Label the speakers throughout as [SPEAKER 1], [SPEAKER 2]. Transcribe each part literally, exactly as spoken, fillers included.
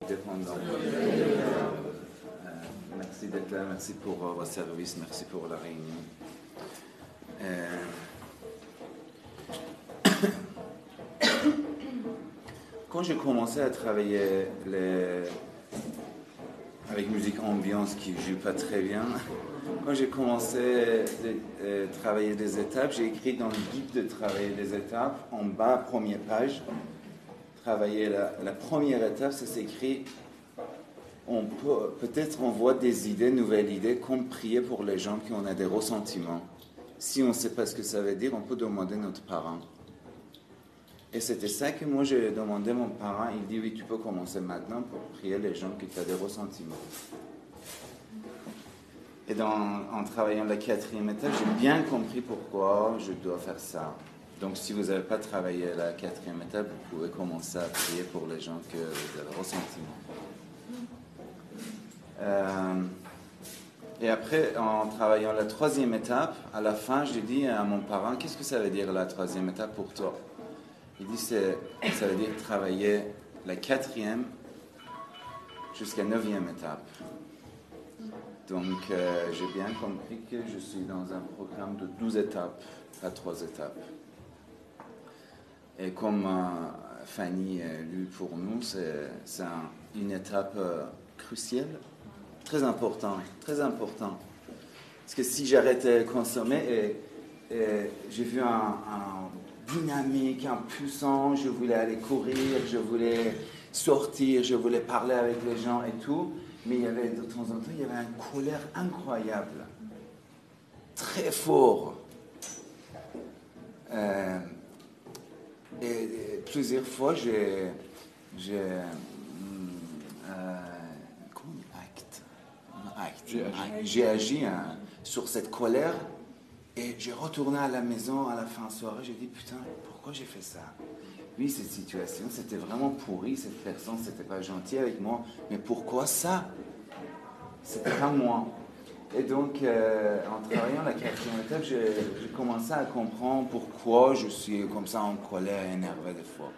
[SPEAKER 1] dépendant. Euh, merci d'être là, merci pour euh, votre service, merci pour la réunion. Euh... Quand j'ai commencé à travailler les... avec musique ambiance qui ne joue pas très bien, quand j'ai commencé à euh, travailler des étapes, j'ai écrit dans le guide de travailler des étapes, en bas, première page, travailler la, la première étape, ça s'écrit, on peut, peut-être on voit des idées, nouvelles idées, comme prier pour les gens qui ont des ressentiments. Si on ne sait pas ce que ça veut dire, on peut demander à notre parent. Et c'était ça que moi j'ai demandé à mon parent. Il dit oui, tu peux commencer maintenant pour prier les gens qui ont des ressentiments. Et dans, en travaillant la quatrième étape, j'ai bien compris pourquoi je dois faire ça. Donc si vous n'avez pas travaillé la quatrième étape, vous pouvez commencer à prier pour les gens qui ont des ressentiments. Euh, et après, en travaillant la troisième étape, à la fin, j'ai dit à mon parent, qu'est-ce que ça veut dire la troisième étape pour toi? Il dit, c'est, ça veut dire travailler la quatrième jusqu'à neuvième étape. Donc, euh, j'ai bien compris que je suis dans un programme de douze étapes, pas trois étapes. Et comme euh, Fanny a lu pour nous, c'est, c'est un, une étape euh, cruciale, très importante, très importante. Parce que si j'arrêtais de consommer, et, et j'ai vu un... un dynamique, impuissant, je voulais aller courir, je voulais sortir, je voulais parler avec les gens et tout, mais il y avait de temps en temps, il y avait une colère incroyable, très fort. Euh, et, et plusieurs fois, j'ai, j'ai, euh, comment acte, acte, j'ai agi, j'ai agi hein, sur cette colère. Et j'ai retourné à la maison à la fin de soirée, j'ai dit, putain, pourquoi j'ai fait ça? Oui, cette situation, c'était vraiment pourri, cette personne, c'était pas gentil avec moi, mais pourquoi ça? C'était pas moi. Et donc, euh, en travaillant la quatrième étape, j'ai, j'ai commencé à comprendre pourquoi je suis comme ça en colère et énervé des fois.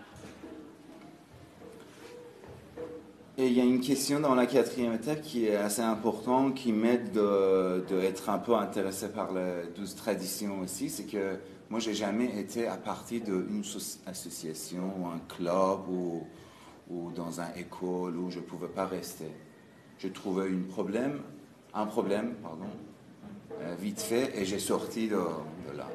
[SPEAKER 1] Et il y a une question dans la quatrième étape qui est assez importante, qui m'aide d'être un peu intéressé par les douze traditions aussi, c'est que moi, je n'ai jamais été à partir d'une association ou un club ou, ou dans une école où je ne pouvais pas rester. Je trouvais une problème, un problème, pardon, euh, vite fait, et j'ai sorti de, de là.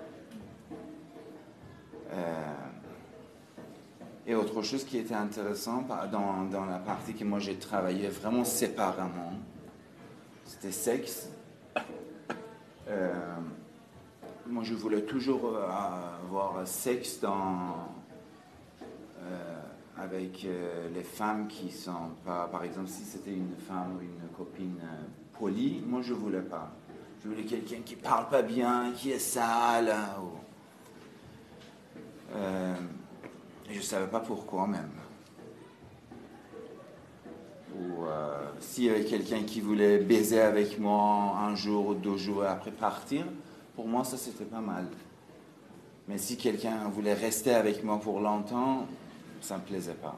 [SPEAKER 1] Euh, Et autre chose qui était intéressant dans, dans la partie que moi j'ai travaillé vraiment séparément, c'était sexe. Euh, moi je voulais toujours avoir sexe dans, euh, avec euh, les femmes qui sont pas, par exemple si c'était une femme ou une copine euh, polie, moi je voulais pas. Je voulais quelqu'un qui parle pas bien, qui est sale. Ou, euh, Et je ne savais pas pourquoi même. Ou euh, s'il y avait quelqu'un qui voulait baiser avec moi un jour ou deux jours et après partir, pour moi ça c'était pas mal. Mais si quelqu'un voulait rester avec moi pour longtemps, ça ne me plaisait pas.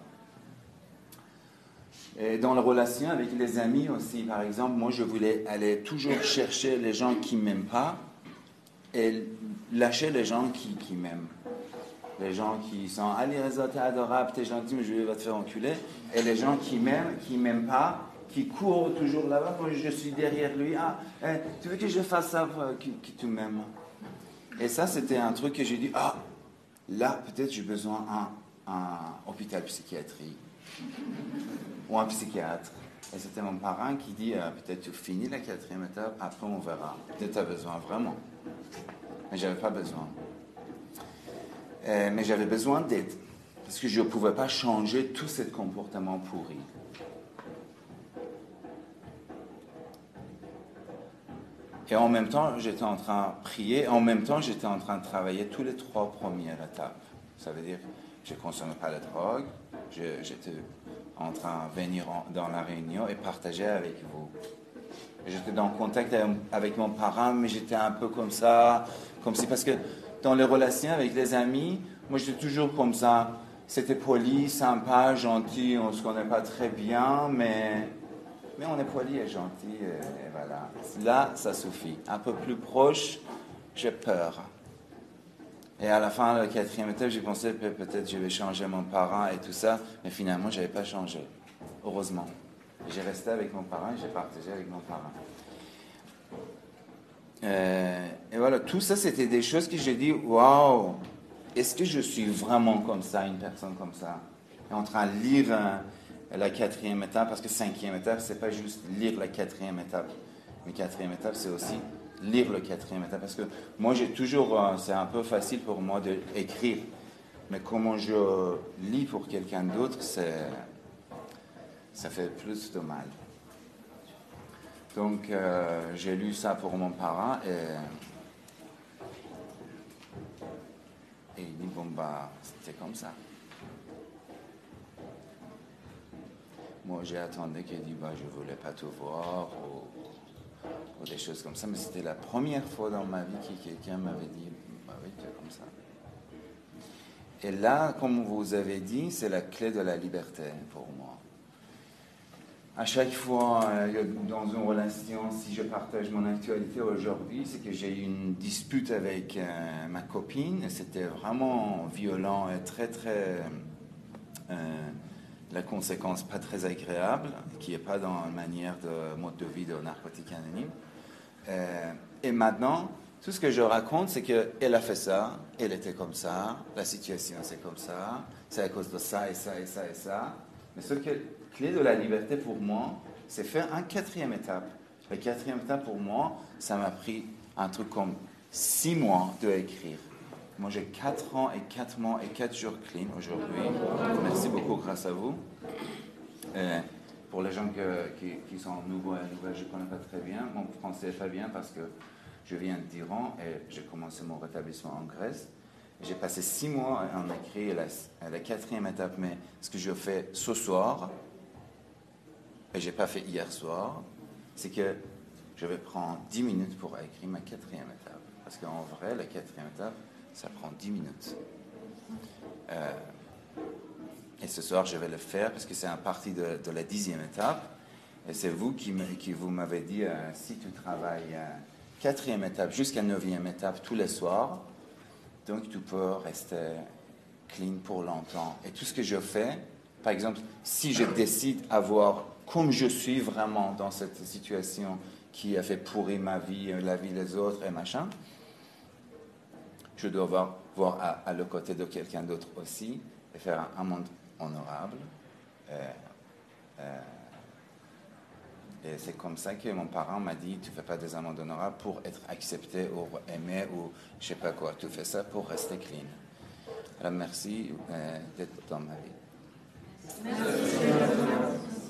[SPEAKER 1] Et dans la relation avec les amis aussi, par exemple, moi je voulais aller toujours chercher les gens qui ne m'aiment pas et lâcher les gens qui, qui m'aiment. Les gens qui sont « Allez, Reza, t'es adorable, t'es gentil, mais je vais te faire enculer. » Et les gens qui m'aiment, qui ne m'aiment pas, qui courent toujours là-bas. Moi, je suis derrière lui. « Ah, eh, tu veux que je fasse ça pour que, que tu m'aimes ?» Et ça, c'était un truc que j'ai dit « Ah, là, peut-être j'ai besoin d'un un hôpital psychiatrique ou un psychiatre. » Et c'était mon parent qui dit ah, « Peut-être tu finis la quatrième étape, après on verra. Peut-être tu as besoin vraiment. » Mais je n'avais pas besoin. Euh, mais j'avais besoin d'aide, parce que je ne pouvais pas changer tout ce comportement pourri. Et en même temps, j'étais en train de prier, en même temps, j'étais en train de travailler tous les trois premières étapes. Ça veut dire, je ne consommais pas la drogue, je, j'étais en train de venir en, dans la réunion et partager avec vous. Et j'étais en contact avec mon parent, mais j'étais un peu comme ça, comme si, parce que dans les relations avec les amis, moi j'étais toujours comme ça, c'était poli, sympa, gentil, on ne se connaît pas très bien, mais, mais on est poli et gentil, et, et voilà. Là, ça suffit. Un peu plus proche, j'ai peur. Et à la fin, le quatrième étape, j'ai pensé que peut-être je vais changer mon parent et tout ça, mais finalement, je n'avais pas changé, heureusement. J'ai resté avec mon parent et j'ai partagé avec mon parent. Euh, et voilà, tout ça, c'était des choses que j'ai dit, waouh, est-ce que je suis vraiment comme ça, une personne comme ça, en train de lire euh, la quatrième étape, parce que cinquième étape, c'est pas juste lire la quatrième étape, mais quatrième étape, c'est aussi lire le quatrième étape, parce que moi, j'ai toujours, euh, c'est un peu facile pour moi d'écrire, mais comment je lis pour quelqu'un d'autre, c'est, ça fait plus de mal. Donc, euh, j'ai lu ça pour mon parent et, et il dit, bon, bah, c'était comme ça. Moi, j'ai attendu qu'il dise, bah, je ne voulais pas te voir ou, ou des choses comme ça, mais c'était la première fois dans ma vie que quelqu'un m'avait dit, bah oui, tu es comme ça. Et là, comme vous avez dit, c'est la clé de la liberté pour moi. À chaque fois, euh, dans une relation, si je partage mon actualité aujourd'hui, c'est que j'ai eu une dispute avec euh, ma copine, et c'était vraiment violent et très, très... Euh, la conséquence pas très agréable, qui n'est pas dans la manière de mode de vie de narcotique anonyme. Euh, et maintenant, tout ce que je raconte, c'est qu'elle a fait ça, elle était comme ça, la situation c'est comme ça, c'est à cause de ça et ça et ça et ça. Mais ce que clé de la liberté pour moi, c'est faire un quatrième étape. La quatrième étape pour moi, ça m'a pris un truc comme six mois de écrire. Moi, j'ai quatre ans et quatre mois et quatre jours clean aujourd'hui. Merci beaucoup, grâce à vous. Et pour les gens que, qui, qui sont nouveaux et nouvelles, je ne connais pas très bien. Mon français n'est pas bien parce que je viens d'Iran et j'ai commencé mon rétablissement en Grèce. J'ai passé six mois à en écrire la, la quatrième étape, mais ce que je fais ce soir, et je n'ai pas fait hier soir, c'est que je vais prendre dix minutes pour écrire ma quatrième étape. Parce qu'en vrai, la quatrième étape, ça prend dix minutes. Euh, et ce soir, je vais le faire parce que c'est un partie de, de la dixième étape. Et c'est vous qui, me, qui vous m'avez dit, euh, si tu travailles euh, quatrième étape jusqu'à neuvième étape tous les soirs, donc tu peux rester clean pour longtemps. Et tout ce que je fais, par exemple, si je décide d'avoir, comme je suis vraiment dans cette situation qui a fait pourrir ma vie, la vie des autres et machin, je dois voir, voir à, à le côté de quelqu'un d'autre aussi et faire un, un monde honorable. Euh, euh, et c'est comme ça que mon parent m'a dit, tu ne fais pas des amondes honorables pour être accepté ou aimé ou je ne sais pas quoi. Tu fais ça pour rester clean. Alors merci euh, d'être dans ma vie. Merci.